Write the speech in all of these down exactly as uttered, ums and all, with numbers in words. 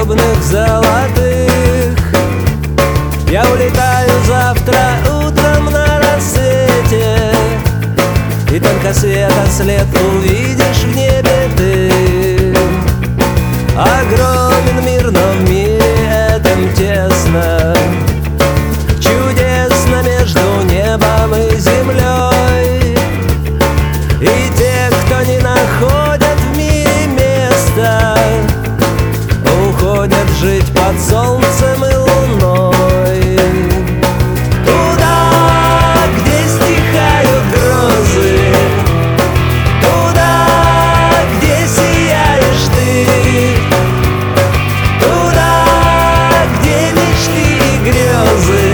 бубнах золотых. Я улетаю завтра утром на рассвете, и только света след увидишь в небе ты. Огромен мир, но в мире этом тесно, чудесно между небом и землей. И те, кто не находят в мире места, уходят жить под солнцем и луной. Туда, где стихают грозы, туда, где сияешь ты, туда, где мечты и грезы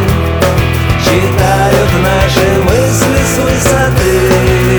читают наши мысли с высоты.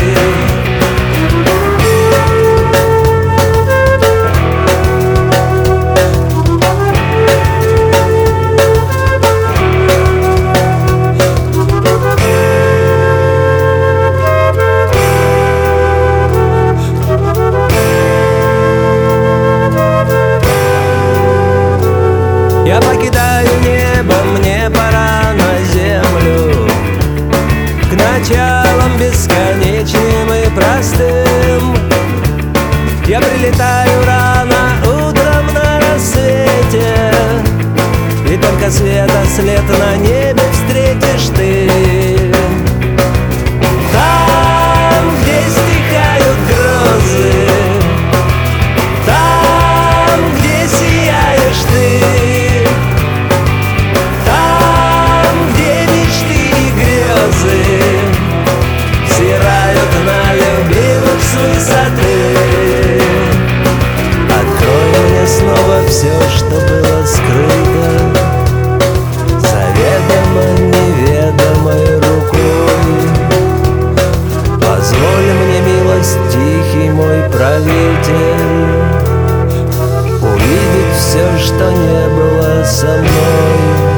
Я покидаю небо, мне пора на землю, к началам бесконечным и простым. Я прилетаю рано утром на рассвете, и только света след на небе встретишь ты. Там, где стихают грозы, там, где сияешь ты, взирают на любимых с высоты. Открой мне снова все, что было скрыто заведомо неведомой рукой. Позволь мне, милость, тихий мой правитель, увидеть все, что не было со мной.